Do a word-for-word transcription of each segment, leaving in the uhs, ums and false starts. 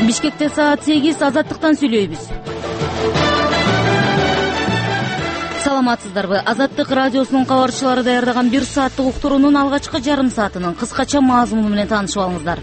Бишкекте саат сегиз Азаттыктан сүйлөйбүз. Саламатсыздарбы? Азаттык радиосунун кабарчылары даярдаган бир сааттык уктуруунун алгачкы жарым саатынын кыскача мазмуну менен таанышып алыңыздар.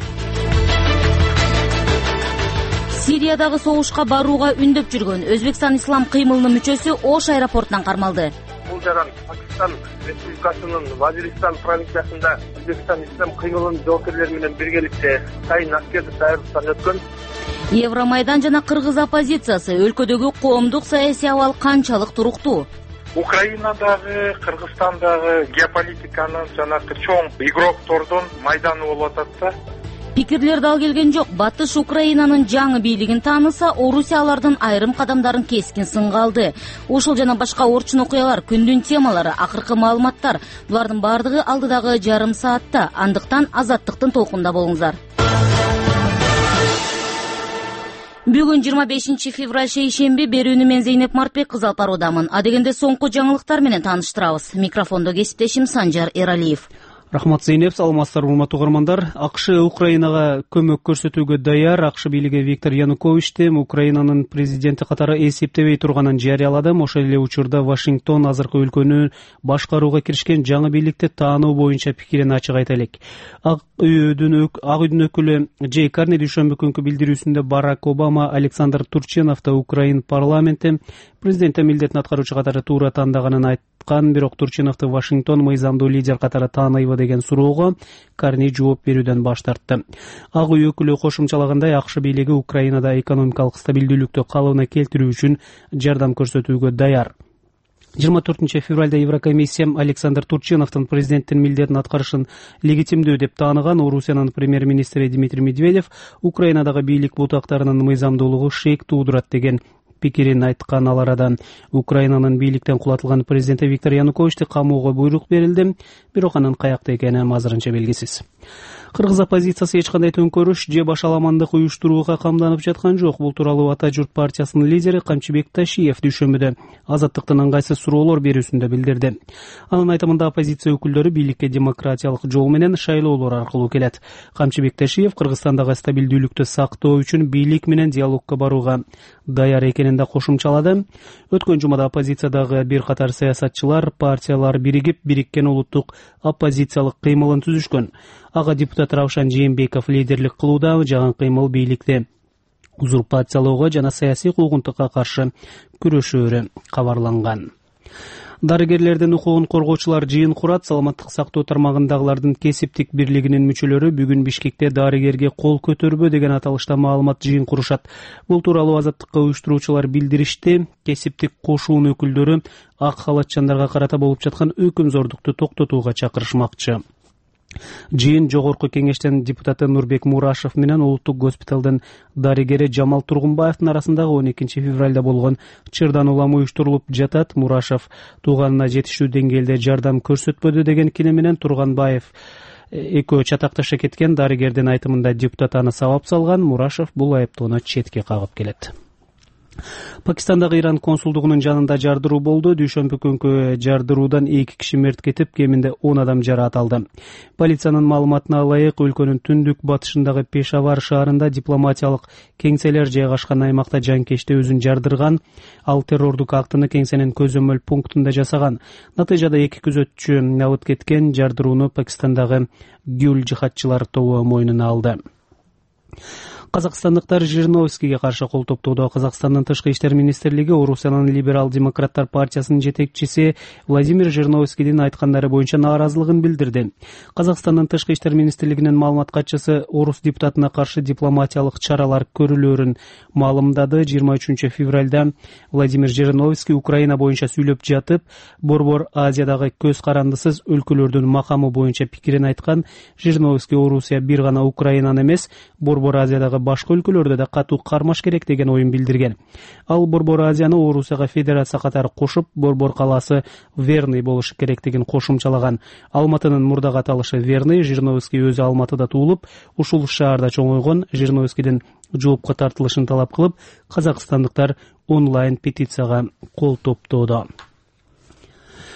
Сириядагы согушка барууга үндөп жүргөн Өзбекстан ислам кыймылынын мүчөсү Ош аэропортунан кармалды. Бул жаран Пакистан Республикасынын Вазиристан провинциясында Өзбекстан ислам кыймылынын жоокерлери менен биргеликте сайын аскердик даярдыктан өткөн. Евромайдан жана кыргыз оппозициясы өлкөдөгү коомдук саясий абал канчалык туруктуу? Украинадагы, Кыргызстандагы геополитиканын жанагы чоң игроктордун майданы болуп атат да. Пикирлер дал келген жок. Батыш Украинанын жаңы бийлигин тааныса, Орусия алардын айрым кадамдарын кескин сынга алды. Ушул жана башка орчун окуялар, күндүн темалары, акыркы маалыматтар — булардын бардыгы алдыдагы жарым саатта. Андыктан Азаттыктын толкунда болуңуздар. Бүгүн жыйырма бешинчи февраль шейшемби, берүүнү мен Зейнеп Мартбек кызы алып баруудамын. Адегенде соңку жаңылыктар менен тааныштырабыз. Микрофондо кесиптешим Санжар Эралиев. Рахмат Зейнеп, саламатсыздар урматтуу угармандар. АКШ Украинага көмөк көрсөтүүгө даяр. АКШ бийлиги Виктор Януковичти Украинанын президенти катары эсептебей турганын жарыялады. Ошол эле учурда Вашингтон азыркы өлкөнү башкарууга киришкен жаңы бийликти таануу боюнча пикирин ачык айта элек. Ак үйдүн Ак үйдүн өкүлү Джей Карни дүйшөмбү күнкү билдирүүсүндө Барак Обама Александр Турчиновду Украин парламенти президенти милдетин аткаруучу катары туура тандаганын айткан, бирок Турчиновду Вашингтон мыйзамдуу лидер катары тааныйбы деген суроого Карни жооп берүүдөн баш тартты. Ак үй өкүлү кошумчалагандай, АКШ бийлиги Украинада экономикалык стабилдүүлүктү калыбына келтирүү үчүн жардам көрсөтүүгө даяр. жыйырма төртүнчү февралда Еврокомиссия Александр Турчиновдун президенттин милдетин аткарышын легитимдүү деп тааныган. Орусиянын премьер-министри Дмитрий Медведев Украинадагы бийлик бутактарынын мыйзамдуулугу шек туудурат деген пикирин айткан. Ал арадан Украинанын бийликтен кулатылган президенти Виктор Януковичти камоого буйрук берилди, бирок анын каякта экени азырынча белгисиз. Кыргыз оппозициясы эч кандай төңкөрүш же башаламандык уюштурууга камданып жаткан жок. Бул тууралуу Ата журт партиясынын лидери Камчыбек Ташиев дүйшөмбүдө Азаттыктын ыңгайсыз суроолор берүүсүндө билдирди. Анын айтымында оппозиция өкүлдөрү бийликке демократиялык жол менен шайлоолор аркылуу келет. Камчыбек Ташиев Кыргызстандагы стабилдүүлүктү сактоо үчүн бийлик менен диалогко барууга даяр экенин да кошумчалады. Өткөн жумада оппозициядагы бир катар саясатчылар, партиялар биригип бириккен улуттук оппозициялык кыймылын түзүшкөн. Ага депутат Равшан Жээнбеков лидерлик кылууда. Жаган кыймыл бийликти узурпациялоого жана саясий куугунтукка каршы күрөшөөрү кабарланган. Дарыгерлердин укугун коргоочулар жыйын курат. Саламаттык сактоо тармагындагылардын кесиптик бирлигинин мүчөлөрү бүгүн Бишкекте дарыгерге кол көтөрбө деген аталышта маалымат жыйын курушат. Бул тууралуу Азаттыкка уюштуруучулар билдиришти. Кесиптик кошуун өкүлдөрү ак халатчандарга карата болуп жаткан өкүмзордукту токтотууга чакырышмакчы. Жыйын жогорку кеңештин депутаты Нурбек Мурашев менен улуттук госпиталдын дарыгери Жамал Тургунбаевдин арасындагы он экинчи февралда болгон чырдан улам уюштурулуп жатат. Мурашев тууганына жетиштүү деңгээлде жардам көрсөтпөдү деген кини менен Тургунбаев экөө чатакташа кеткен. Дарыгердин айтымында депутат аны сабап салган. Мурашев бул айыптоону четке кагып келет. Пакистандагы Иран консулдугунун жанында жардыруу болду. Дүйшөмбү күнкү жардыруудан эки киши мерт кетип, кеминде он адам жараат алды. Полициянын маалыматына ылайык, өлкөнүн түндүк батышындагы Пешавар шаарында дипломатиялык кеңселер жайгашкан аймакта жанкечти өзүн жардырган. Ал террордук актыны кеңсенин көзөмөл пунктунда жасаган. Натыйжада эки күзөтчү алып кеткен. Жардырууну Пакистандагы Гюл жихадчылар тобу мойнуна алды. Казакстандыктар Жириновскийге каршы кол топтоодо. Казакстандын тышкы иштер министрлиги Орусиянын либерал-демократтар партиясынын жетекчиси Владимир Жириновскийдин айткандары боюнча нааразылыгын билдирди. Казакстандын тышкы иштер министрлигинин маалымат катчысы орус депутатына каршы дипломатиялык чаралар көрүлөөрүн маалымдады. жыйырма үчүнчү февралда Владимир Жириновский Украина боюнча сүйлөп жатып, Борбор Азиядагы көз карандысыз өлкөлөрдүн макамы боюнча пикирин айткан. Жириновский Орусия бир гана Украинаны эмес, Борбор Азиядагы башка өлкөлөрдө да катуу кармаш керек деген оюн билдирген. Ал Борбор Азияны Орусияга федерация катары кошуп, Борбор калаасы Верный болушу керектигин кошумчалаган. Алматынын мурдагы аталышы Верный. Жириновский өзү Алматыда туулуп, ушул шаарда чоңойгон. Жириновскийдин жоопко тартылышын талап кылып, казакстандыктар онлайн петицияга кол топтоодо.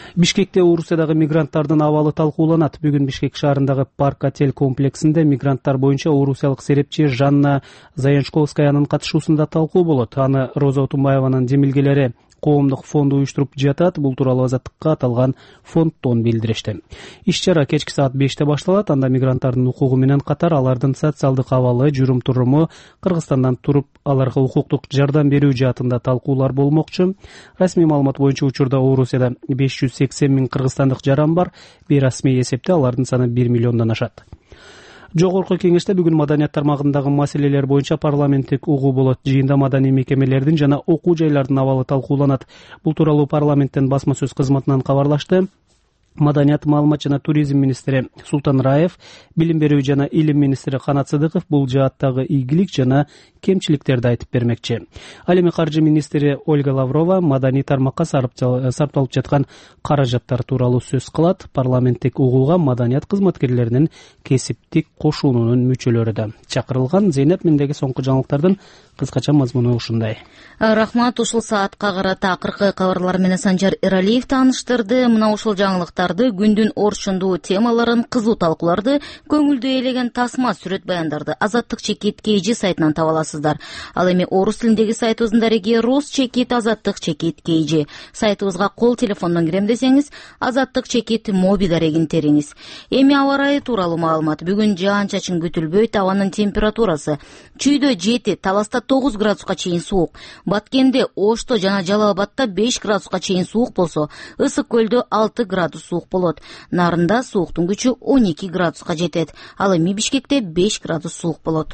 Бишкекте Орусиядагы мигранттардын абалы талкууланат. Бүгүн Бишкек шаарындагы парк отель комплексинде мигранттар боюнча орусиялык серепчи Жанна Заяншковскаянын катышуусунда талкуу болот. Аны Роза Отунбаеванын демилгелери коомдук фонду уюштуруп жатат. Бул тууралуу Азаттыкка аталган фонддон билдиришти. Иш-чара кечки саат беште башталат. Анда мигранттардын укугу менен катар алардын социалдык абалы, жүрүм туруму, Кыргызстандан туруп аларга укуктук жардам берүү жаатында талкуулар болмокчу. Расмий маалымат боюнча учурда Орусияда беш жүз сексен миң кыргызстандык жаран бар. Бейрасмий эсепте алардын саны бир миллиондон ашат. Жогорку кеңеште бүгүн маданият тармагындагы маселелер боюнча парламенттик угуу болот. Жыйында маданий мекемелердин жана окуу жайлардын абалы талкууланат. Бул тууралуу парламенттен басма сөз кызматынан кабарлашты. Маданият, маалымат жана туризм министри Султан Раев, билим берүү жана илим министри Канат Сыдыков бул жааттагы ийгилик жана кемчиликтерди айтып бермекчи. Ал эми каржы министри Ольга Лаврова маданий тармакка сарпталып жаткан каражаттар тууралуу сөз кылат. Парламенттик угууга маданият кызматкерлеринин кесиптик кошунунун мүчөлөрү да чакырылган. Зейнеп, мендеги соңку жаңылыктардын кыскача мазмуну ушундай. Рахмат. Ушул саатка карата акыркы кабарлар менен Санжар Эралиев тааныштырды. Мына ушул жаңылыктарды, күндүн орчундуу темаларын, кызуу талкууларды, көңүлдү ээлеген тасма сүрөт баяндарды Азаттык чекит kg сайтынан таба аласыздар. Ал эми орус тилиндеги сайтыбыздын дареги рус чекит Азаттык чекит kg. Сайтыбызга кол телефондон кирем десеңиз, Азаттык чекит моби дарегин териңиз. Эми аба ырайы тууралуу маалымат. Бүгүн жаан-чачын күтүлбөйт. Абанын температурасы Чүйдө жети, Таласта тогуз градуска чейин суук. Баткенде, Ошто жана Жалал Абадта беш градуска чейин суук болсо, Ысык көлдө алты градус суук болот. Нарында сууктун күчү он эки градуска жетет. Ал эми Бишкекте беш градус суук болот.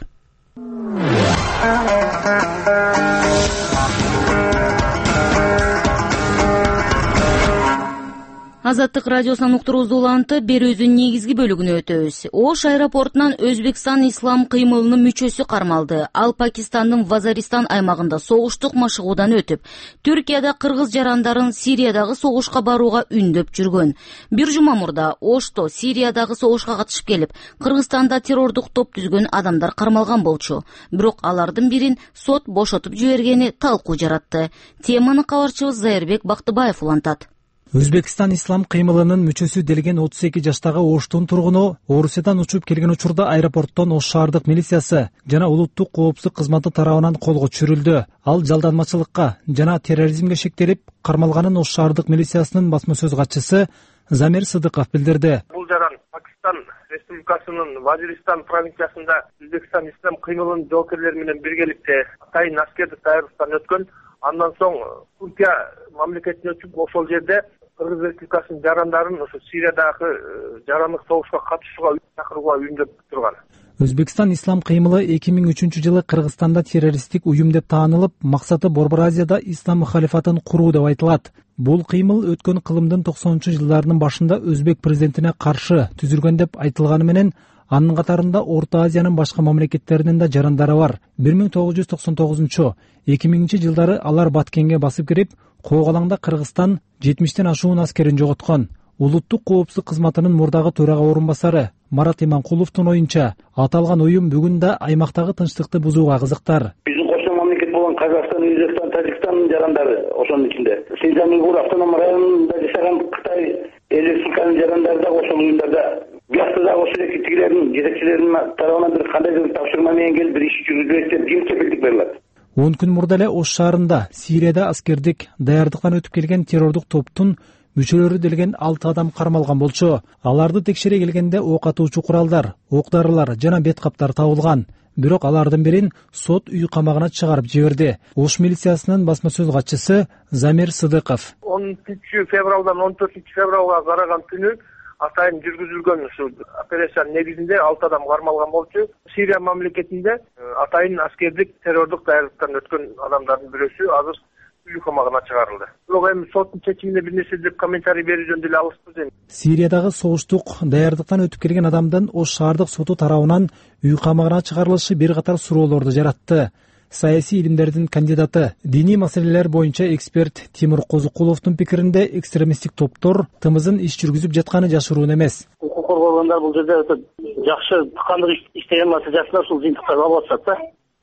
Азаттык радиосунан уктуруубузду улантып, берүүбүздүн негизги бөлүгүнө өтөбүз. Ош аэропортунан Өзбекстан ислам кыймылынын мүчөсү кармалды. Ал Пакистандын Вазаристан аймагында согуштук машыгуудан өтүп, Түркияда кыргыз жарандарын Сириядагы согушка барууга үндөп жүргөн. Бир жума мурда Ошто Сириядагы согушка катышып келип, Кыргызстанда террордук топ түзгөн адамдар кармалган болчу. Бирок алардын бирин сот бошотуп жибергени талкуу жаратты. Теманы кабарчыбыз Зайырбек Бактыбаев улантат. Өзбекстан ислам кыймылынын мүчөсү делген отуз эки жаштагы Оштун тургуну Орусиядан учуп келген учурда аэропорттон Ош шаардык милициясы жана улуттук коопсуздук кызматы тарабынан колго түшүрүлдү. Ал жалданмачылыкка жана терроризмге шектелип кармалганын Ош шаардык милициясынын басма сөз катчысы Замир Сыдыков билдирди. Бул жаран Пакистан Республикасынын Вазиристан провинциясында Өзбекстан ислам кыймылынын жоокерлери менен биргеликте атайын аскердик даярдыктан өткөн. Андан соң Түркия мамлекетине өтүп, ошол жерде Кыргыз Республикасынын жарандарын ошо Сириядагы жарандык согушка катышууга чакырууга үндөп турган. Өзбекстан ислам кыймылы эки миң үчүнчү жылы Кыргызстанда террористтик уюм деп таанылып, максаты Борбор Азияда ислам мухалифатын куруу деп айтылат. Бул кыймыл өткөн кылымдын токсонунчу жылдарынын башында Өзбек президентине каршы түзүлгөн деп айтылганы менен, анын катарында Орто Азиянын башка мамлекеттеринин да жарандары бар. бир миң тогуз жүз токсон тогузунчу эки миңинчи жылдары алар Баткенге басып кирип, Коогалаңда Кыргызстан жетимиштен ашуун аскерин жоготкон. Улуттук коопсуздук кызматынын мурдагы төрага орун басары Марат Иманкуловдун оюнча, аталган уюм бүгүн да аймактагы тынчтыкты бузууга кызыктар. Биздин кошмо мамлекет болгон Казакстан, Өзбекстан, Тажикстандын жарандары ошонун ичинде. Синьцзян уйгур автоном районунда жашаган Кытай эл республиканын жарандары да ошол уюмдарда. Бияқта да ошол эки тигилердин жетекчилеринин тарабынан бир кандайдыр тапшырма менен келип бир иш жүргүзбөйт деп ким кепилдик берилет? он күн мурда эле Ош шаарында Сирияда аскердик даярдыктан өтүп келген террордук топтун мүчөлөрү делген алты адам кармалган болчу. Аларды текшере келгенде ок атуучу куралдар, ок дарылар жана бет каптар табылган. Бирок алардын бирин сот үй камагына чыгарып жиберди. Ош милициясынын басма сөз катчысы Замир Сыдыков. он үчүнчү февралдан он төртүнчү февралга караган күнү атайын жүргүзүлгөн ушул операция негизинде алты адам кармалган болчу. Сирия мамлекетинде атайын аскердик террордук даярдыктан өткөн адамдардын бирөөсү азыр үй камагына чыгарылды. Бирок эми соттун чечимине бир нерсе деп комментарий берүүдөн деле алыспыз эми. Сириядагы согуштук даярдыктан өтүп келген адамдын Ош шаардык соту тарабынан үй камагына чыгарылышы бир катар суроолорду жаратты. Саясий илимдердин кандидаты, диний маселелер боюнча эксперт Тимур Козукуловдун пикиринде экстремисттик топтор тымызын иш жүргүзүп жатканы жашыруун эмес. Укук коргоогундар бул жерде жакшы тыкандык иштеген маселе жасап ушул жыйынтыктарды алып атышат да.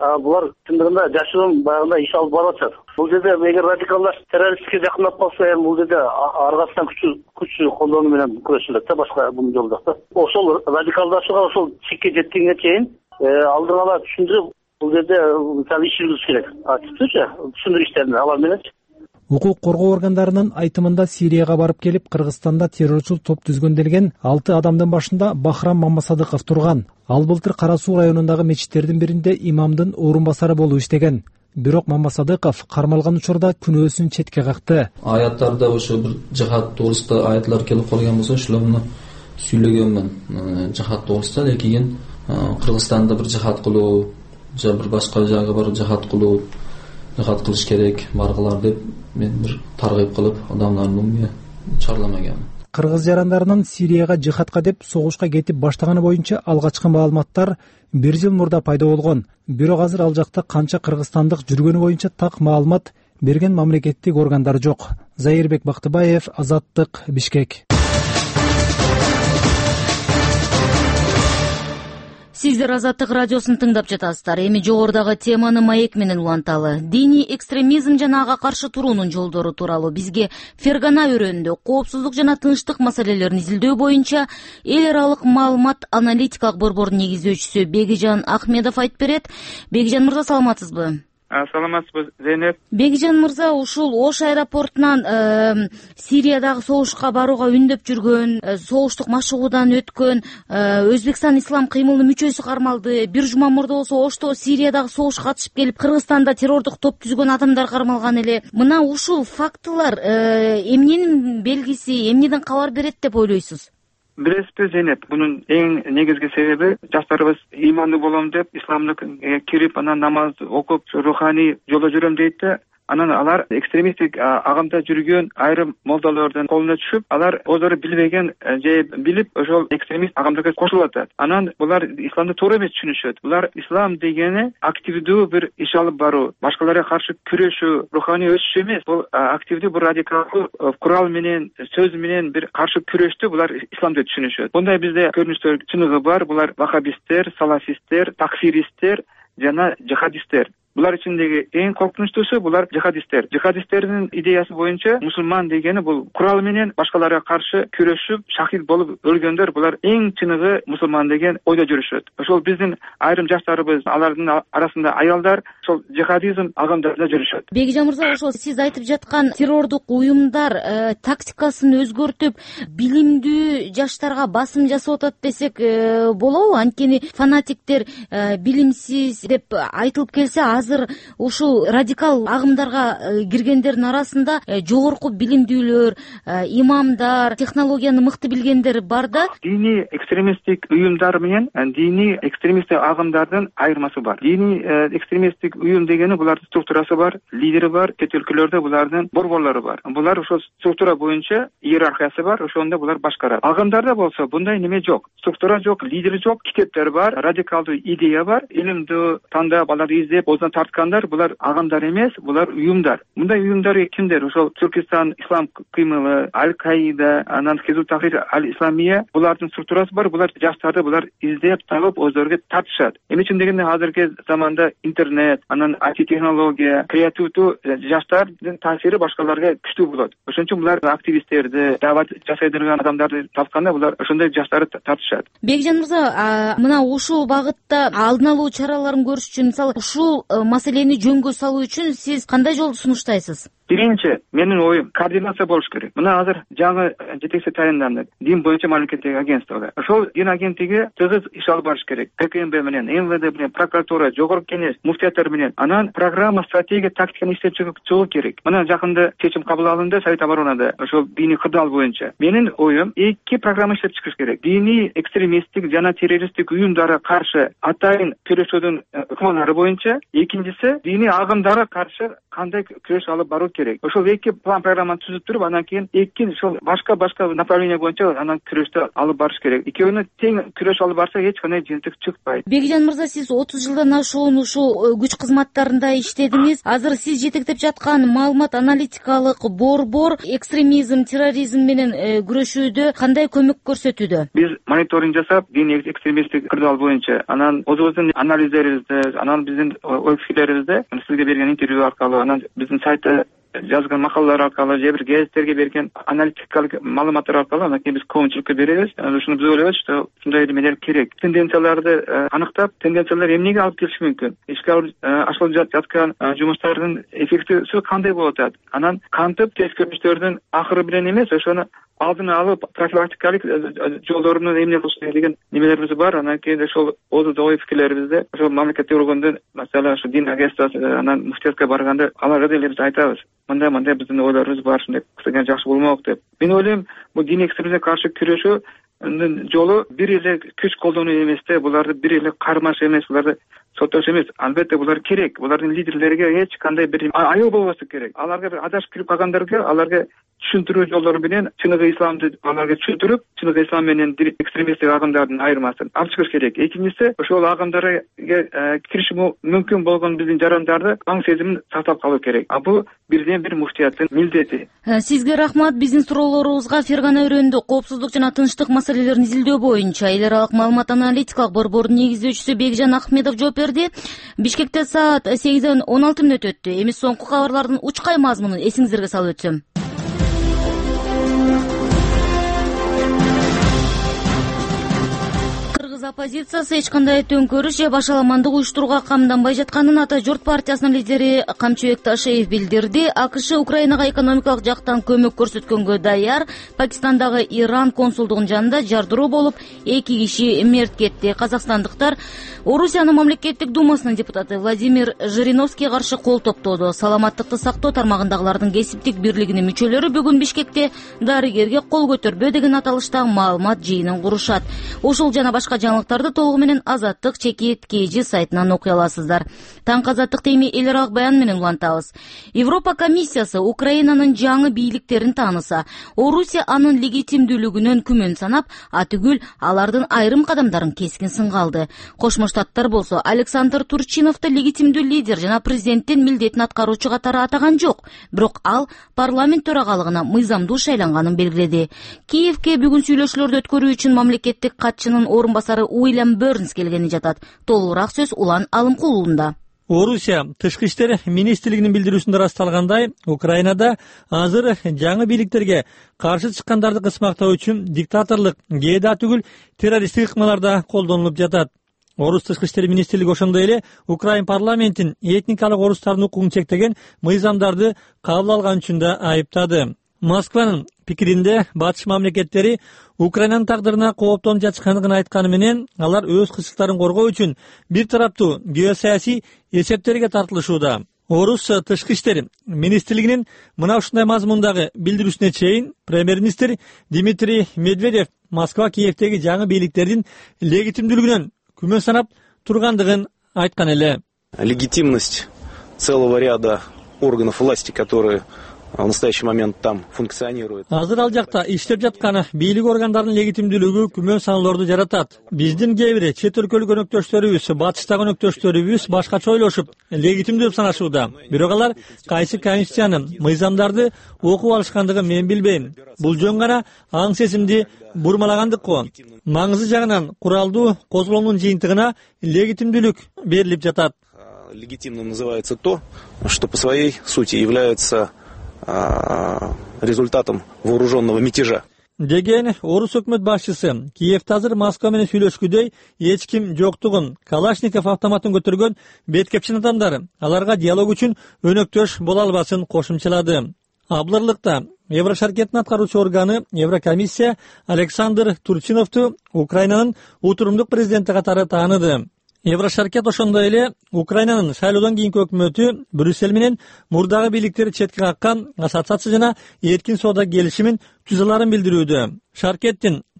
булар чындыгында жашыруун баягындай иш алып барып атышат. Бул жерде эгер радикалдар террористке жакындап калса, эми бул жерде аргасынан күч күч колдонуу менен күрөшүлөт да, башка бул жолдо да. Ошол радикалдашууга ошол чекке жеткенге чейин алдын ала түшүндүрүп, бул жерде мисалы иш жүргүзүш керек. Түшүнчү, түшүндүрүү иштерин алар менен. Укук коргоо органдарынын айтымында Сирияга барып келип, Кыргызстанда террорчул топ түзгөн делген алты адамдын башында Бахрам Мамасадыков турган. Ал былтыр Кара Суу районундагы мечиттердин биринде имамдын орун басары болуп иштеген. Бирок Мамасадыков кармалган учурда күнөөсүн четке какты. Аяттарда ошо бир жихад тоорусунда аяттар келип калган болсо, ошолорну сүйлөгөнмүн. Жихад тоорусунда, лекин Кыргызстанда бир жихад кылуу, же бир башка жагга барып жихад кылуу, жихад кылыш керек, баргылар деп мен бир таргып кылып, адамдардын умуна чарламаган. Кыргыз жарандарынын Сирияга жихадка деп согушка кетип баштаганы боюнча алгачкы маалыматтар бир жыл мурда пайда болгон. Бирок азыр ал жакта канча кыргызстандык жүргөнү боюнча так маалымат берген мамлекеттик органдар жок. Заирбек Бактыбаев, Азаттык, Бишкек. Сиздер Азаттык радиосун тыңдап жатасыздар. Эми жогорудагы теманы маек менен уланталы. Диний экстремизм жана ага каршы туруунун жолдору тууралуу бизге Фергана өрөөнүндө коопсуздук жана тынчтык маселелерин изилдөө боюнча эл аралык маалымат аналитикалык борбордун негиздөөчүсү Бегижан Ахмедов айтып берет. Бегижан мырза, саламатсызбы? Саламатсызбы, Зейнеп. Бегижан мырза, ушул Ош аэропортунан э, Сириядагы согушка барууга үндөп жүргөн, э, согуштук машыгуудан өткөн э, Өзбекстан ислам кыймылынын мүчөсү кармалды. Бир жума мурда болсо Ошто Сириядагы согушка катышып келип, Кыргызстанда террордук топ түзгөн адамдар кармалган эле. Мына ушул фактылар э, эмненин белгиси, эмнеден кабар берет деп ойлойсуз? Билесизби, Зейнеп, бунун эң негизги себеби жаштарыбыз имандуу болом деп, исламдык кирип, анан намаз окуп, руханий жолдо жүрөм дейт да, анан алар экстремисттик агымда жүргөн айрым молдалардын колуна түшүп, алар өздөрү билбеген же билип ошол экстремист агымдыкка кошулуп атат. Анан булар исламды туура эмес түшүнүшөт. Булар ислам дегени активдүү бир иш алып баруу, башкаларга каршы күрөшүү, руханий өсүш эмес. Бул активдүү бир радикалдуу курал менен, сөз менен бир каршы күрөштү булар ислам деп түшүнүшөт. Мындай бизде көрүнүштөр чыныгы бар. Булар вахабисттер, салафисттер, такфиристтер жана жихадисттер. Булар ичиндеги эң коркунучтуусу булар жихадисттер. Жихадисттердин идеясы боюнча мусулман дегени бул курал менен башкаларга каршы күрөшүп, шахид болуп өлгөндөр, булар эң чыныгы мусулман деген ойдо жүрүшөт. Ошол биздин айрым жаштарыбыз, алардын арасында аялдар ошол жихадизм агымдарында жүрүшөт. Бегижан мырза, ошол сиз айтып жаткан террордук уюмдар э, тактикасын өзгөртүп, билимдүү жаштарга басым жасап атат десек э, болобу? Анткени фанатиктер э, билимсиз деп айтылып келсе, азыр ушул радикал агымдарга киргендердин арасында жогорку билимдүүлөр, имамдар, технологияны мыкты билгендер бар да. Диний экстремисттик уюмдар менен диний экстремисттик агымдардын айырмасы бар. Диний экстремисттик уюм дегени булардын структурасы бар, лидери бар, чет өлкөлөрдө булардын борборлору бар. Булар ошол структура боюнча иерархиясы бар, ошондо булар башкарат. Агымдарда болсо мындай неме жок. Структура жок, лидери жок, китептер бар, радикалдуу идея бар, илимди тандап, аларды издеп, тарткандар, булар агымдар эмес, булар уюмдар. Мындай уюмдар кимдер? Ошол Түркистан ислам кыймылы, Аль-Каида, анан Хизбут Тахрир Аль-Исламия, булардын структурасы бар. Булар жаштарды булар издеп табып өздөрүгө тартышат. Эми үчүн дегенде азыркы заманда интернет, анан ай ти технология, креативдүү жаштардын таасири башкаларга күчтүү болот. Ошон үчүн булар активисттерди, дават жасай турган адамдарды тапканда булар ошондой жаштарды тартышат. Бекжан мырза, мына ушул багытта алдын алуу чараларын көрүш үчүн, мисалы, ушул маселени жөнгө салуу үчүн сиз кандай жолду сунуштайсыз? Биринчи, менин оюм координация болуш керек. Мына азыр жаңы жетекчи таянданды. Дин боюнча мамлекеттик агентство. Ошол дин агенттиги тыгыз иш алып барыш керек. ка ка эм бэ менен, эм вэ дэ менен, прокуратура, жогорку кеңеш, муфтияттар менен. Анан программа, стратегия, тактиканы иштеп чыгуу керек. Мына жакында чечим кабыл алынды Совет оборонада, ошол диний кырдаал боюнча. Менин оюм эки программа иштеп чыгыш керек. Диний экстремисттик жана террористтик уюмдарга каршы атайын күрөшүүдүн ыкмалары боюнча, экинчиси диний агымдарга каршы кандай күрөш алып баруу керек. Ошол эки план программаны түзүп туруп, анан кийин эки ошол башка башка направление боюнча анан күрөштү алып барыш керек. Экөөнү тең күрөш алып барса эч кандай жыйынтык чыкпайт. Бекжан мырза, сиз отуз жылдан ашуун ушул күч кызматтарында иштедиңиз. Азыр сиз жетектеп жаткан маалымат аналитикалык борбор экстремизм, терроризм менен күрөшүүдө кандай көмөк көрсөтүүдө? Биз мониторинг жасап, дини экстремисттик кырдаал боюнча анан өзүбүздүн анализдерибизде, анан биздин ой пикирлерибизде сизге берген интервью аркылуу, анан биздин сайтта жазган макалалар аркылуу, же бир гезиттерге берген аналитикалык маалыматтар аркылуу анан кийин биз коомчулукка беребиз. Ушуну биз ойлойбуз, что ушундай эмелер керек. Тенденцияларды аныктап, тенденциялар эмнеге алып келиши мүмкүн? Ишке ашылып жаткан жумуштардын эффектиси кандай болуп атат? Анан кантип тескөрүштөрдүн акыры менен эмес, ошону алдын алып профилактикалык жолдорун эмне кылыш керек деген немелерибиз бар. Анан кийин ошол озу ой пикирлерибизди ошол мамлекеттик органдын, маселен, ошо дин агентствосы, анан муфтиятка барганда аларга деле биз айтабыз. Мындай мындай биздин ойлорубуз бар, ушундай кылсак жакшы болмок деп. Мен ойлойм, бул дин экстремизмге каршы күрөшүү жолу бир эле күч колдонуу эмес да, буларды бир эле кармаш эмес, буларды соттош эмес. Албетте булар керек. Булардын лидерлерге эч кандай бир аял болбосу керек. Аларга бир адашып кирип калгандарга аларга түшүндүрүү жолдору менен чыныгы исламды аларга түшүндүрүп, чыныгы ислам менен экстремисттик агымдардын айырмасын алып чыгыш керек. Экинчиси, ошол агымдарга кириши мүмкүн болгон биздин жарандарды аң сезимин сактап калуу керек. А бул бирден бир муфтияттын милдети. Сизге рахмат. Биздин суроолорубузга Фергана өрөөндө коопсуздук жана тынчтык маселелерин изилдөө боюнча эл аралык маалымат аналитикалык борбордун негиздөөчүсү Бекжан Ахмедов жооп берди. Бишкекте саат сегизден он алты мүнөт өттү. Эми соңку кабарлардын учкай мазмунун эсиңиздерге салып өтсөм. Оппозициясы эч кандай төңкөрүш же башаламандык уюштурууга камданбай жатканын Ата журт партиясынын лидери Камчыбек Ташеев билдирди. АКШ Украинага экономикалык жактан көмөк көрсөткөнгө даяр. Пакистандагы Иран консулдугунун жанында жардыруу болуп, эки киши мерт кетти. Казакстандыктар Орусиянын мамлекеттик думасынын депутаты Владимир Жириновский каршы кол топтоду. Саламаттыкты сактоо тармагындагылардын кесиптик бирлигинин мүчөлөрү бүгүн Бишкекте дарыгерге кол көтөрбө деген аталышта маалымат жыйынын курушат. Ушул жана башка жаңылыктарды толугу менен Азаттык чекит кж сайтынан окуй аласыздар. Таң Азаттык теми эл аралык баян менен улантабыз. Европа комиссиясы Украинанын жаңы бийликтерин тааныса, Орусия анын легитимдүүлүгүнөн күмөн санап, атүгүл алардын айрым кадамдарын кескин сынга алды. Кошмо Штаттар болсо Александр Турчиновду легитимдүү лидер жана президенттин милдетин аткаруучу катары атаган жок, бирок ал парламент төрагалыгына мыйзамдуу шайланганын белгиледи. Киевке бүгүн сүйлөшүүлөрдү өткөрүү үчүн мамлекеттик катчынын орун басары Уильям Бернс келгени жатат. Толугураак сөз Улан Алымкулуулунда. Орусия тышкы иштер министрлигинин билдирүүсүндө ырасталгандай, Украинада азыр жаңы бийликтерге каршы чыккандарды кысмактоо үчүн диктаторлук, кээде түгүл террористтик ыкмаларда колдонулуп жатат. Орус тышкы иштер министрлиги ошондой эле Украин парламентин этникалык орустардын укугун чектеген мыйзамдарды кабыл алган үчүн да айыптады. Москванын пикиринде батыш мамлекеттери Украинанын тагдырына кооптонуп жатышкандыгын айтканы менен, алар өз кызчыктарын коргоо үчүн бир тараптуу геосаясий эсептерге тартылышууда. Орус тышкы иштер министрлигинин мына ушундай мазмундагы билдирүүсүнө чейин премьер-министр Дмитрий Медведев Москва Киевдеги жаңы бийликтердин легитимдүүлүгүнөн күмөн санап тургандыгын айткан эле. Легитимность целого ряда органов власти, которые в настоящий момент там функционируют. Азыр ал жакта иштеп жаткан бийлик органдарынын легитимдүүлүгү күмөн саноолорду жаратат. Биздин кээ бир чет өлкөлүк өнөктөштөрүбүз, батыштагы өнөктөштөрүбүз башкача ойлошуп, легитимдүү деп санашууда. Бирок алар кайсы конституцияны, мыйзамдарды окуп алышкандыгын мен билбейм. Бул жөн гана аң сезимди бурмалагандык го. Маңызы жагынан куралдуу козголоонун жыйынтыгына легитимдүүлүк берилип жатат. Легитимным называется то, что по своей сути является результатом вооруженного мятежа. Деген орус өкмөт башчысы Киевде азыр Москва менен сүйлөшкүдөй эч ким жоктугун, Калашников автоматын көтөргөн беткепчин адамдар аларга диалог үчүн өнөктөш боло албасын кошумчалады. Аблырлыкта Еврошаркеттин аткаруучу органы Еврокомиссия Александр Турчиновду Украинанын утурумдук президенти катары тааныды. Еврошаркет ошондой эле Украинанын шайлоодон кийинки өкмөтү Брюссель менен мурдагы бийликтери четке каккан ассоциация жана эркин соода келишимин түзө аларын билдирүүдө. Шаркеттин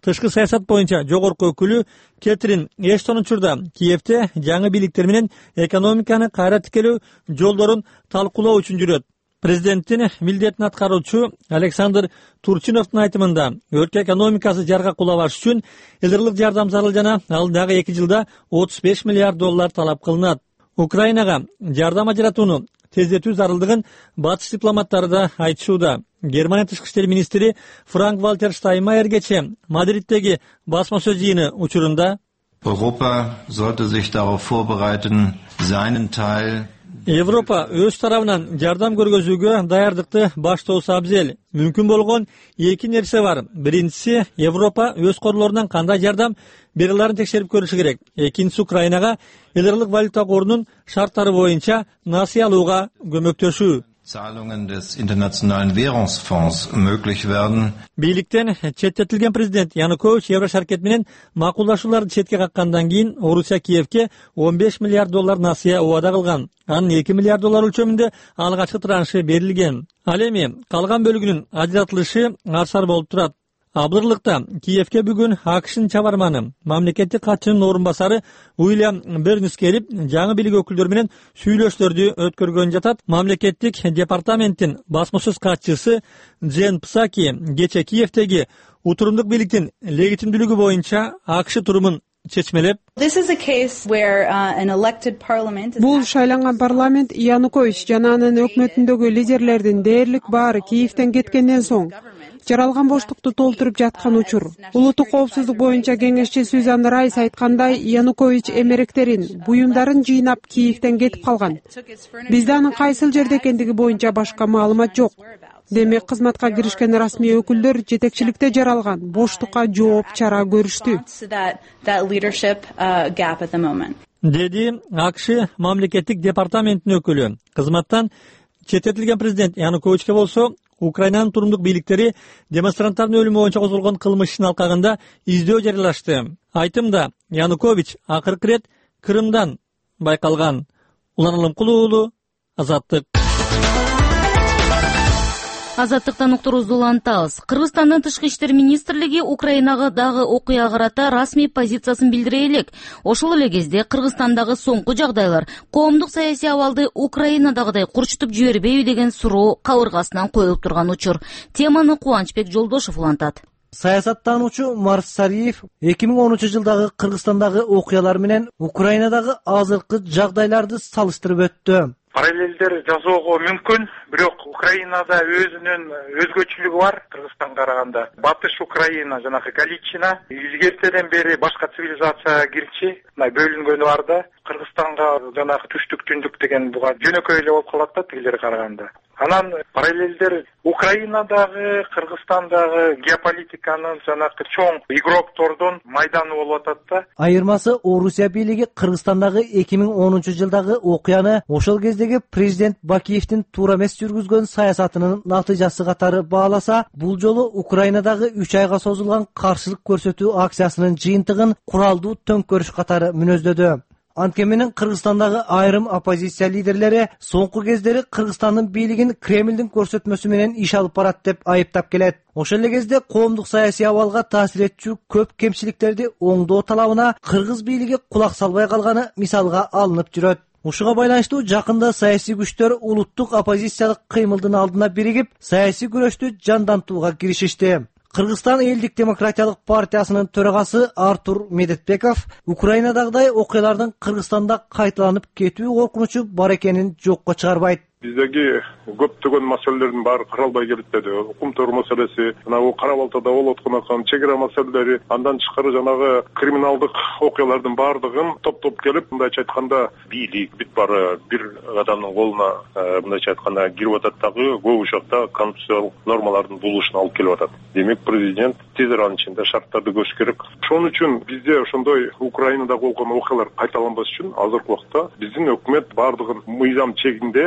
тышкы саясат боюнча жогорку өкүлү Кетрин Эштон учурда Киевте жаңы бийликтер менен экономиканы кайра тикелөө жолдорун талкуулоо үчүн жүрөт. Президенттин милдетин аткаруучу Александр Турчиновдун айтымында өлкө экономикасы жаргак кулабаш үчүн элдирлик жардам зарыл жана алдагы эки жылда отуз беш миллиард доллар талап кылынат. Украинага жардам ажыратууну тездетүү зарылдыгын батыш дипломаттары да айтышууда. Германия тышкы иштер министри Франк Вальтер Штайнмайер кече Мадриттеги басма сөз жыйыны учурунда Europa sollte sich darauf vorbereiten, seinen Teil Европа өз тарабынан жардам көргөзүүгө даярдыкты баштоосу абзел. Мүмкүн болгон эки нерсе бар. Биринчиси, Европа өз корлорунан кандай жардам бере аларын текшерип көрүшү керек. Экинчиси, Украинага элдирлик валюта корунун шарттары боюнча насыя алууга көмөктөшүү. Zahlungen des Internationalen Währungsfonds möglich werden. Бийликтен четтетилген президент Янукович Евро шаркет менен макулдашууларды четке каккандан кийин Орусия Киевке он беш миллиард доллар насыя убада кылган. Анын эки миллиард доллар өлчөмүндө алгачкы траншы берилген. Ал эми калган бөлүгүнүн ажыратылышы арсар болуп турат. Абдырлыкта Киевке бүгүн АКШнын чабарманы, мамлекеттик катчынын орун басары Уильям Бернс келип, жаңы бийлик өкүлдөрү менен сүйлөшүүлөрдү өткөргөн жатат. Мамлекеттик департаменттин басма сөз катчысы Джен Псаки кече Киевтеги утурумдук бийликтин легитимдүүлүгү боюнча АКШ турумун чечмелеп, бул шайланган парламент Янукович жана анын өкмөтүндөгү лидерлердин дээрлик баары Киевтен кеткенден соң жаралган боштукту толтуруп жаткан учур. Улуттук коопсуздук боюнча кеңешчи Сюзан Райс айткандай, Янукович эмеректерин, буюмдарын жыйнап Киевтен кетип калган. Бизде анын кайсыл жерде экендиги боюнча башка маалымат жок. Демек кызматка киришкен расмий өкүлдөр жетекчиликте жаралган боштукка жооп чара көрүштү, деди АКШ мамлекеттик департаменттин өкүлү. Кызматтан четтетилген президент Януковичке болсо Украинанын турумдук бийликтери демонстранттардын өлүмү боюнча козголгон кылмыш ишин алкагында издөө жарыялашты. Айтымда Янукович акыркы ирет Крымдан байкалган. Улан Алымкулуу уулу, Азаттык. Азаттыктан уктурубузду улантабыз. Кыргызстандын тышкы иштер министрлиги Украинага дагы окуяга карата расмий позициясын билдире элек. Ошол эле кезде Кыргызстандагы соңку жагдайлар коомдук саясий абалды Украинадагыдай курчутуп жибербейби деген суроо кабыргасынан коюлуп турган учур. Теманы Кубанычбек Жолдошов улантат. Саясаттануучу Марс Сариев эки миң онунчу жылдагы Кыргызстандагы окуялар менен Украинадагы азыркы жагдайларды салыштырып өттү. Параллелдер жасоого мүмкүн, бирок Украинада өзүнүн өзгөчөлүгү бар Кыргызстанга караганда. Батыш Украина жанагы Галичина илгертеден бери башка цивилизацияга кирчи, мына бөлүнгөнү бар да. Кыргызстанга жанагы түштүк түндүк деген буга жөнөкөй эле болуп калат да тигилерге караганда. Анан параллелдер Украинадагы, Кыргызстандагы геополитиканын жанагы чоң игроктордун майданы болуп атат да. Айырмасы Орусия бийлиги Кыргызстандагы эки миң онунчу жылдагы окуяны ошол кездеги президент Бакиевдин туура эмес жүргүзгөн саясатынын натыйжасы катары бааласа, бул жолу Украинадагы үч айга созулган каршылык көрсөтүү акциясынын жыйынтыгын куралдуу төңкөрүш катары мүнөздөдү. Анткени менен Кыргызстандагы айрым оппозиция лидерлери соңку кездери Кыргызстандын бийлигин Кремлдин көрсөтмөсү менен иш алып барат деп айыптап келет. Ошол эле кезде коомдук саясий абалга таасир этчү көп кемчиликтерди оңдоо талабына кыргыз бийлиги кулак салбай калганы мисалга алынып жүрөт. Ушуга байланыштуу жакында саясий күчтөр улуттук оппозициялык кыймылдын алдына биригип, саясий күрөштү жандантууга киришишти. Кыргызстан элдик демократиялык партиясынын төрагасы Артур Медетбеков Украинадагыдай окуялардын Кыргызстанда кайталанып кетүү коркунучу бар экенин жокко чыгарбайт. Биздеги көптөгөн маселелердин баары каралбай келет деди. Укумтор маселеси, жанагы Кара Балтада болуп аткан чек ара маселелери, андан тышкары жанагы криминалдык окуялардын баардыгын топ-топ келип, мындайча айтканда, бийлик бүт баары бир адамдын колуна, мындайча айтканда, кирип атат дагы, көп учакта конституциялык нормалардын булушуна алып келип атат. Демек, президент тез аранын ичинде шарттарды көзүш керек. Ошон үчүн бизде ошондой Украинада болгон окуялар кайталанбас үчүн азыркы убакта биздин өкмөт баардыгын мыйзам чегинде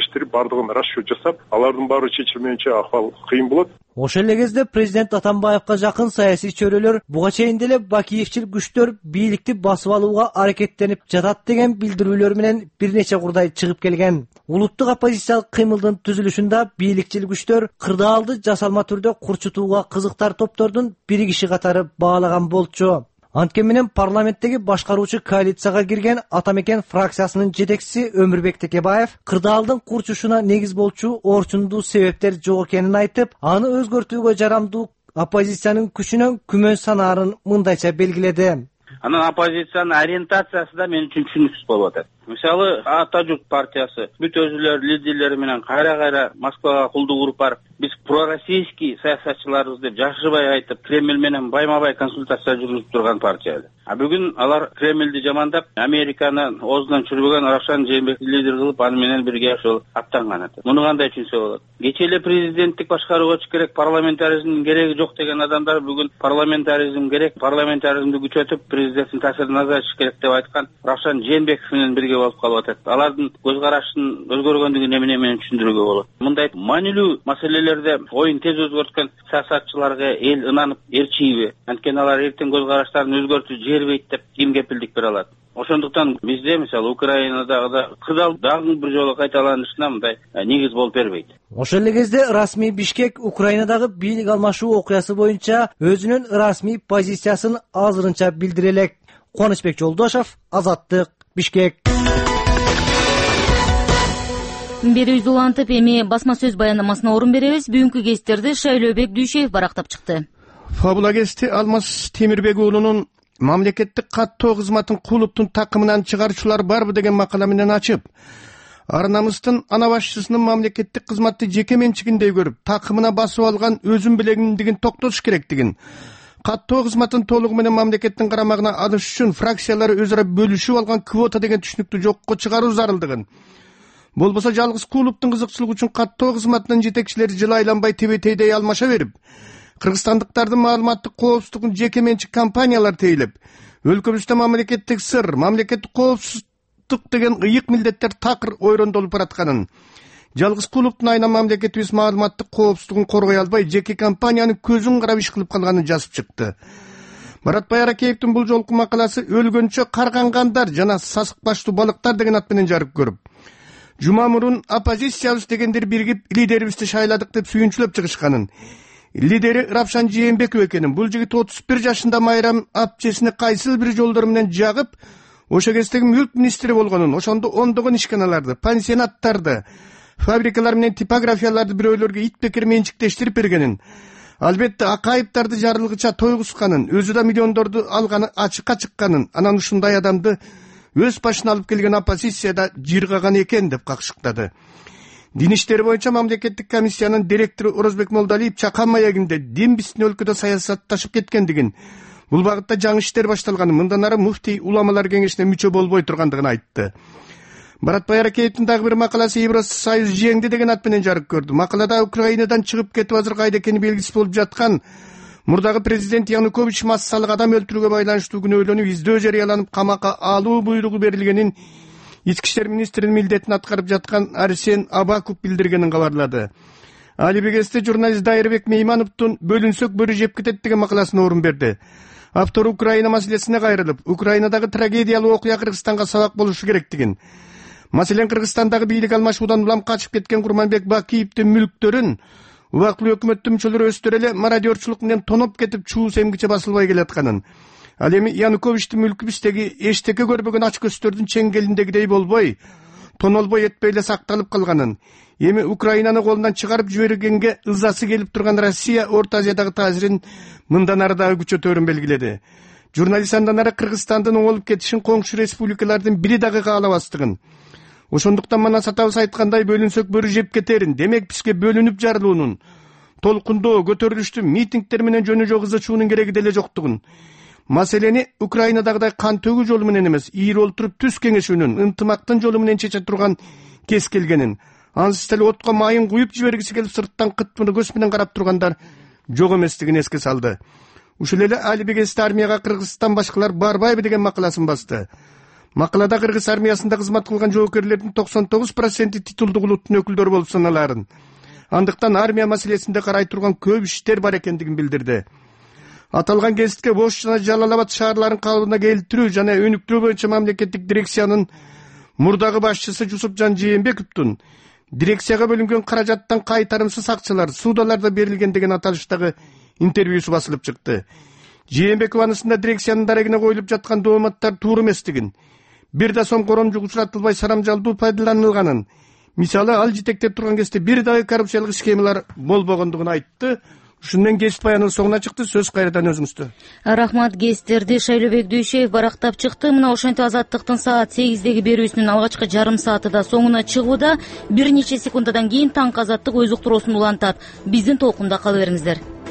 териштирип баардыгын расчет жасап, алардын баары чечилмейинче акыбал кыйын болот. Ошол эле кезде президент Атамбаевка жакын саясий чөрөлөр буга чейин деле бакиевчил күчтөр бийликти басып алууга аракеттенип жатат деген билдирүүлөр менен бир нече курдай чыгып келген. Улуттук оппозициялык кыймылдын түзүлүшүндө бийликчил күчтөр кырдаалды жасалма түрдө курчутууга кызыктар топтордун биригиши катары баалаган болчу. Анткени менен парламенттеги башкаруучу коалицияга кирген Атамекен фракциясынын жетекчиси Өмүрбек Текебаев кырдаалдын курчушуна негиз болчу орчундуу себептер жок экенин айтып, аны өзгөртүүгө жарамдуу оппозициянын күчүнөн күмөн санаарын мындайча белгиледи. Анан оппозициянын ориентациясы да мен үчүн түшүнүксүз болуп атат. Мисалы, Ата-Журт партиясы бүт өзүлөр лидерлери менен кайра-кайра Москвага кулдук уруп барып, биз пророссийский саясатчыларыбыз деп жашырбай айтып, Кремль менен байма-бай консультация жүргүзүп турган партия. А бүгүн алар Кремльди жамандап, Американы оозунан чүрбөгөн Равшан Жээнбекти лидер кылып, аны менен бирге ошол аттанган атат. Муну кандай түшүнсө болот? Кечээ эле президенттик башкарууга керек, парламентаризмдин кереги жок деген адамдар бүгүн парламентаризм керек, парламентаризмди күчөтүп, президенттин таасирин азайтыш керек деп айткан Равшан Жээнбеков менен бирге болуп калып атат. Алардын көз карашынын өзгөргөндүгүн эмне менен түшүндүрүүгө болот. Мындай маанилүү маселелерде оюн тез өзгөрткөн саясатчыларга эл ынанып ээрчийби? Анткени алар эртең көз караштарын өзгөртүп жибербейт деп ким кепилдик бере алат? Ошондуктан бизде мисалы Украинадагы кырдаал дагы бир жолу кайталанышына мындай негиз болуп бербейт. Ошол эле кезде расмий Бишкек Украинадагы бийлик алмашуу окуясы боюнча өзүнүн расмий позициясын азырынча билдире элек. Кубанычбек Жолдошов, Азаттык, Бишкек. Берүүбүздү улантып, эми басма сөз баяндамасына орун беребиз. Бүгүнкү кестерди Шайлообек Дүйшеев барактап чыкты. Фабула кести Алмаз Темирбек уулунун мамлекеттик каттоо кызматын кулуптун такымынан чыгарчулар барбы деген макала менен ачып, ар намыстын ана башчысынын мамлекеттик кызматты жеке менчигиндей көрүп, такымына басып алган өзүн билегиндигин токтотуш керектигин, каттоо кызматын толугу менен мамлекеттин карамагына алыш үчүн фракциялар өзара бөлүшүп алган квота деген түшүнүктү жокко чыгаруу зарылдыгын, болбосо жалгыз клубтун кызыкчылыгы үчүн каттоо кызматынын жетекчилери жылы айланбай тебетейдей алмаша берип, кыргызстандыктардын маалыматтык коопсуздугун жеке менчик компаниялар тейлеп, өлкөбүздө мамлекеттик сыр, мамлекеттик коопсуздук деген ыйык милдеттер такыр ойрондолуп баратканын, жалгыз клубтун айынан мамлекетибиз маалыматтык коопсуздугун коргой албай, жеке компаниянын көзүн карап иш кылып калганын жазып чыкты. Маратбай Аракеевдин бул жолку макаласы өлгөнчө каргангандар жана сасык баштуу балыктар деген ат менен жарык көрүп, жума мурун оппозициябыз дегендер биригип лидерибизди шайладык деп сүйүнчүлөп чыгышканын, лидери Равшан Жээнбеков экенин, бул жигит отуз бир жашында майрам апчесине кайсыл бир жолдор менен жагып, ошо кездеги мүлк министри болгонун, ошондо ондогон ишканаларды, пансионаттарды, фабрикалар менен типографияларды бирөөлөргө ит бекер менчиктештирип бергенин, албетте акайыптарды жарылгыча тойгузганын, өзү да миллиондорду алганы ачыкка чыкканын, анан ушундай адамды өз башына алып келген оппозицияда жыргаган экен деп какшыктады. Дин иштери боюнча мамлекеттик комиссиянын директору Орозбек Молдалиев чакан маягинде дин биздин өлкөдө саясатташып кеткендигин, бул багытта жаңы иштер башталганын, мындан ары муфтий уламалар кеңешине мүчө болбой тургандыгын айтты. Маратбай Аракеевдин дагы бир макаласы Евросоюз жеңди деген ат менен жарык көрдү. Макалада Украинадан чыгып кетип азыр кайда экени белгисиз болуп жаткан мурдагы президент Янукович массалык адам өлтүрүүгө байланыштуу күнөөлөнүп издөө жарыяланып камакка алуу буйругу берилгенин ички иштер министринин милдетин аткарып жаткан Арсен Абаков билдиргенин кабарлады. Али Бегесте журналист Дайырбек Меймановдун бөлүнсөк бөрү жеп кетет деген макаласына орун берди. Автор Украина маселесине кайрылып, Украинадагы трагедиялуу окуя Кыргызстанга сабак болушу керектигин, маселен Кыргызстандагы бийлик алмашуудан улам качып кеткен Курманбек Бакиевдин мүлктөрүн убактылуу өкмөттүн мүчөлөрү өстөрө эле мародерчулук менен тоноп кетип чуу семгиче басылбай келатканын, ал эми Януковичтин мүлкү биздеги эчтеке көрбөгөн ач көздөрдүн чеңгелиндегидей болбой, тонолбой этпей эле сакталып калганын, эми Украинаны колунан чыгарып жибергенге ызасы келип турган Россия Орто Азиядагы таасирин мындан ары дагы күчөтөөрүн белгиледи. Журналист андан ары Кыргызстандын оңолуп кетишин коңшу республикалардын бири дагы каалабастыгын, ошондуктан мана сатабыз айткандай бөлүнсөк бөрү жеп кетерин, демек бизге бөлүнүп жарылуунун, толкундоо, көтөрүлүштү, митингдер менен жөнү жок ызычуунун кереги деле жоктугун, маселени Украинадагыдай кан төгүү жолу менен эмес, ийип олтуруп түз кеңешүүнүн, ынтымактын жолу менен чече турган кез келгенин, ансыз деле отко майын куюп жибергиси келип сырттан кыт-мыны көз менен карап тургандар жок эместигин эске салды. Ушул эле Али Бегесте армияга Кыргызстан башкалар барбайбы деген макаласын басты. Макалада кыргыз армиясында кызмат кылган жоокерлердин токсон тогуз проценти титулдук улуттун өкүлдөрү болуп саналарын, андыктан армия маселесинде карай турган көп иштер бар экендигин билдирди. Аталган гезитке Ош жана Жалал Абад шаарларын калыбына келтирүү жана өнүктүрүү боюнча мамлекеттик дирекциянын мурдагы башчысы Жусупжан Жээнбековдун дирекцияга бөлүнгөн каражаттан кайтарымсыз акчалар суудаларда берилген деген аталыштагы интервьюсу басылып чыкты. Жээнбеков анысында дирекциянын дарегине коюлуп жаткан дооматтар туура эместигин, бир да сом коромжук учуратылбай сарамжалдуу пайдаланылганын, мисалы ал жетектеп турган кезде бир дагы коррупциялык схемалар болбогондугун айтты. Ушундан кесип баянынын соңуна чыкты. Сөз кайрадан өзүңүздө. Рахмат. Гестерди Шайлообек Дүйшеев барактап чыкты. Мына ошентип Азаттыктын саат сегиздеги берүүсүнүн алгачкы жарым сааты да соңуна чыгууда. Бир нече секундадан кийин таңкы Азаттык өз уктуруусун улантат. Биздин толкунда кала бериңиздер.